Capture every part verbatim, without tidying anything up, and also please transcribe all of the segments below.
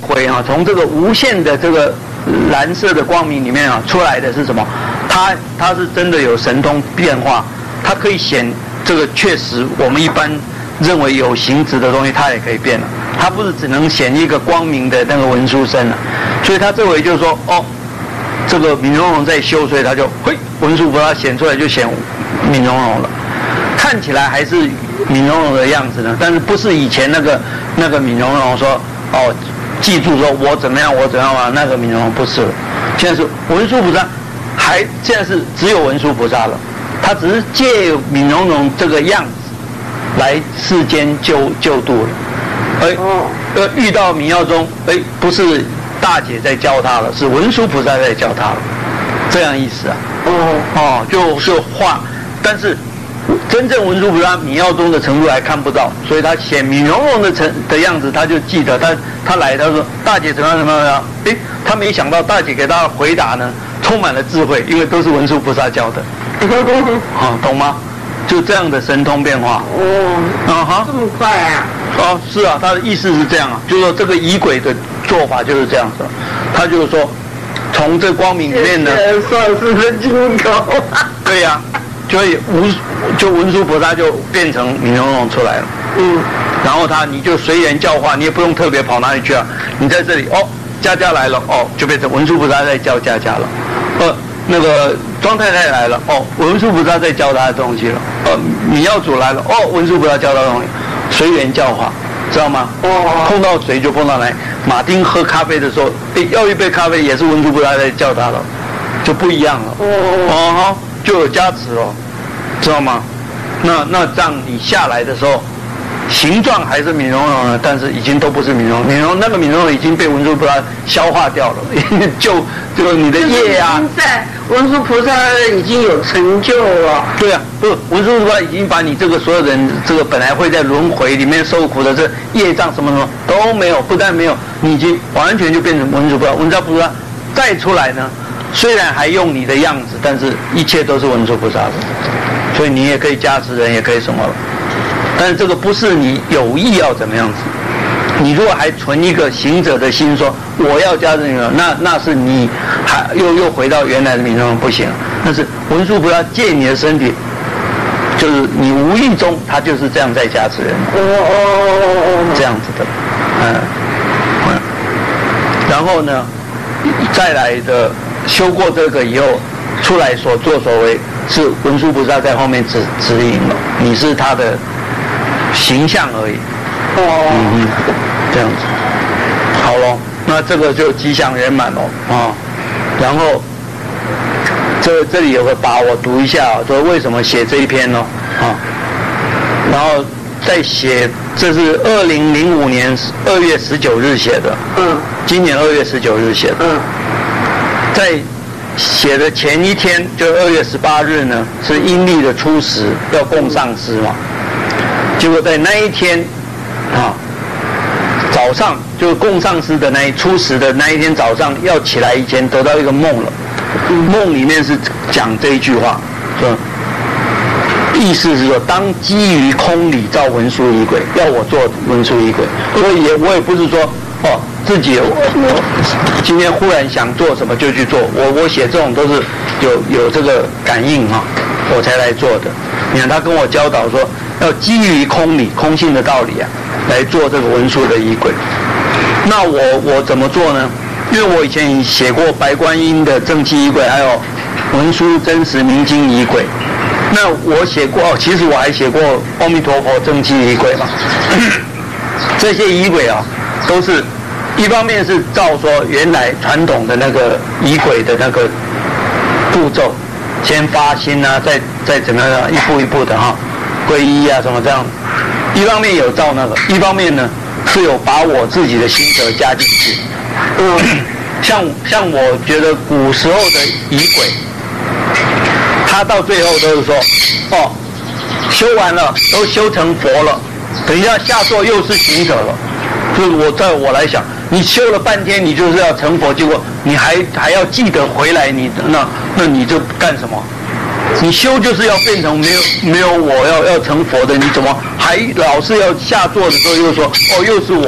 鬼啊，从这个无限的这个蓝色的光明里面啊出来的是什么？它它是真的有神通变化，它可以显这个确实我们一般认为有形质的东西，它也可以变了。它不是只能显一个光明的那个文殊身了，所以他这回就是说，哦，这个敏融融在修，所以他就嘿，文殊菩萨显出来就显敏融融了，看起来还是敏融融的样子呢，但是不是以前那个那个敏融融说哦，记住说我怎么样我怎么样啊，那个敏融融不是了，现在是文殊菩萨，还现在是只有文殊菩萨了，他只是借敏融融这个样子来世间救救度了。哎，呃，遇到明耀宗，哎，不是大姐在教他了，是文殊菩萨在教他了，这样意思啊。哦哦，就就画，但是真正文殊菩萨明耀宗的程度还看不到，所以他显敏融融的成的样子，他就记得他他来，他说大姐怎么样怎么样，哎，他没想到大姐给他的回答呢，充满了智慧，因为都是文殊菩萨教的。哦，懂吗？就这样的神通变化。 哦， 啊哈， 这么快啊！ 哦，是啊，他的意思是这样啊，就是说这个仪轨的做法就是这样子，他就是说，从这光明里面呢， 算是个金口。 对呀、啊，所以无就文殊菩萨就变成敏融融出来了， 嗯， 然后他你就随缘教化，你也不用特别跑哪里去啊，你在这里哦，佳佳来了哦，就变成文殊菩萨在教佳佳了，呃，那个庄太太来了哦，文殊菩萨在教他的东西了，呃，米耀祖来了哦，文殊菩萨教他的东西。随缘教化，知道吗？哦，碰到谁就碰到哪。马丁喝咖啡的时候，哎，要一杯咖啡也是文殊菩萨在叫他了，就不一样了。哦哦，就有加持了，知道吗？那那这样你下来的时候，形状还是敏融融的，但是已经都不是敏融，敏融那个敏融已经被文殊菩萨消化掉了，就就你的业啊。 在文殊菩萨已经有成就了。 对啊，不是文殊菩萨已经把你这个所有人这个本来会在轮回里面受苦的这业障什么什么都没有，不但没有，你已经完全就变成文殊菩萨。文殊菩萨再出来呢，虽然还用你的样子，但是一切都是文殊菩萨的，所以你也可以加持人，也可以什么了。但是这个不是你有意要怎么样子，你如果还存一个行者的心说我要加持你了，那那是你还又又回到原来的名称不行，那是文殊菩萨借你的身体，就是你无意中他就是这样在加持人，哦哦哦，这样子的，嗯嗯，然后呢，再来的修过这个以后出来所作所为是文殊菩萨在后面指指引了，你是他的形象而已。哦，嗯，这样子，好咯，那这个就吉祥圆满咯啊。然后这这里有个把我读一下啊，说为什么写这一篇呢？啊，然后再写，这是二零零五年二月十九日写的，嗯，今年二月十九日写的，嗯，在写的前一天，就二月十八日呢，是阴历的初十，要供上师嘛。结果在那一天，啊，早上就是供上师的那一初十的那一天早上要起来以前，得到一个梦了。梦里面是讲这一句话，说意思是说，当基于空理造文殊仪轨，要我做文殊仪轨。所以也我也不是说哦自己我今天忽然想做什么就去做，我我写这种都是有有这个感应哈、啊，我才来做的。你看他跟我教导说，要基于空理空性的道理啊，来做这个文殊的仪轨。那我我怎么做呢？因为我以前写过白观音的正气仪轨，还有文殊真实明经仪轨。那我写过，哦，其实我还写过阿弥陀佛正气仪轨嘛。这些仪轨啊，都是一方面是照说原来传统的那个仪轨的那个步骤，先发心啊，再再怎么样一步一步的哈，皈依啊什么这样。一方面有照那个，一方面呢是有把我自己的心得加进去。嗯，像像我觉得古时候的仪轨，他到最后都是说，哦，修完了都修成佛了，等一下下座又是行者了。就是我在我来想，你修了半天，你就是要成佛，结果你还还要记得回来你，你那那你这干什么？你修就是要变成没有没有我要要成佛的，你怎么还老是要下座的时候又说哦又是我？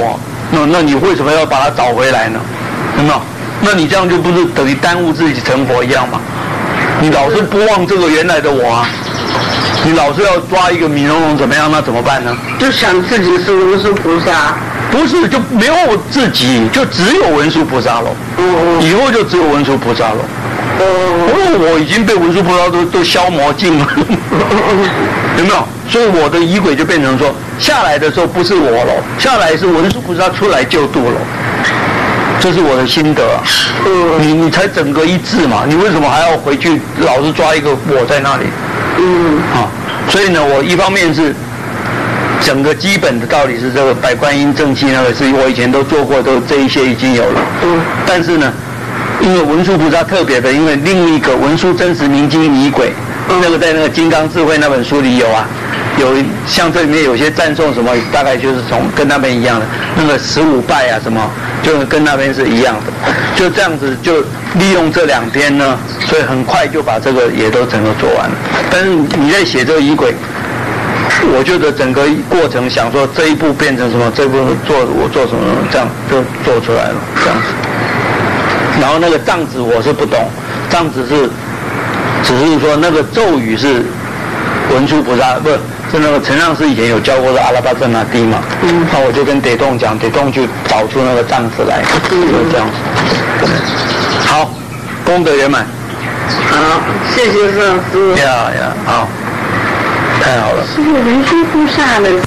那那你为什么要把它找回来呢？有没有？那你这样就不是等于耽误自己成佛一样吗？你老是不忘这个原来的我啊，你老是要抓一个米龙龙怎么样？那怎么办呢？ 就想自己是文殊菩萨。 不是，就没有自己，就只有文殊菩萨了。 嗯、 以后就只有文殊菩萨了。哦，我已经被文殊菩萨都都消磨尽了，有没有？所以我的仪轨就变成说，下来的时候不是我了，下来是文殊菩萨出来救度了。这是我的心得啊。嗯、你你才整个一致嘛，你为什么还要回去老是抓一个我在那里？嗯。啊，所以呢，我一方面是。整个基本的道理是这个百观音正气那个是我以前都做过，都这一些已经有了。嗯。但是呢，因为文殊菩萨特别的，因为另一个文殊真实明经仪轨，嗯、那个在那个金刚智慧那本书里有啊，有像这里面有些赞颂什么，大概就是从跟那边一样的，那个十五拜啊什么，就跟那边是一样的。就这样子，就利用这两天呢，所以很快就把这个也都整个做完了。但是你在写这个仪轨。我觉得整个过程想说这一步变成什么，这一步做我做什么，这样就做出来了，这样子。然后那个藏子我是不懂，藏子是只是说那个咒语是文殊菩萨，不是是那个陈上师以前有教过的阿拉巴真那谛嘛。嗯。那我就跟得洞讲，得洞去找出那个藏子来，就是这样子。好，功德圆满。 好，谢谢上师。 呀呀，好。太好了。 是文殊菩萨的。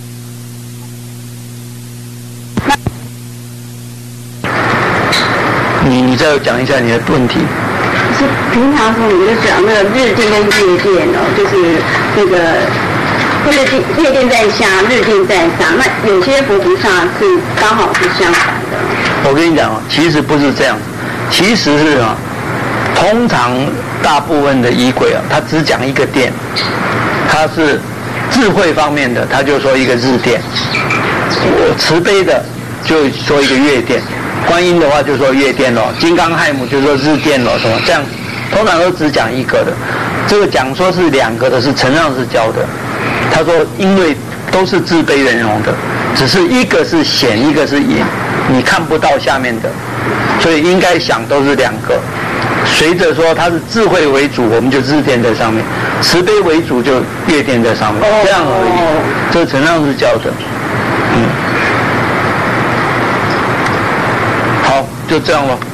你你再讲一下你的问题。 是平常时候你就讲那个日殿跟夜殿哦，就是那个日殿夜殿在下，日殿在上。那有些佛菩萨是刚好是相反的。 我跟你讲哦，其实不是这样，其实是啊，通常大部分的仪轨啊，他只讲一个殿。他是智慧方面的，他就说一个日殿；我慈悲的就说一个月殿；观音的话就说月殿咯；金刚亥母就说日殿咯，什么这样，通常都只讲一个的。这个讲说是两个的，是陈上师教的。他说，因为都是自悲圆融的，只是一个是显，一个是隐，你看不到下面的，所以应该想都是两个。随着说它是智慧为主，我们就日殿在上面；慈悲为主，就月殿在上面，这样而已。这是陈上师教的，嗯，好，就这样了。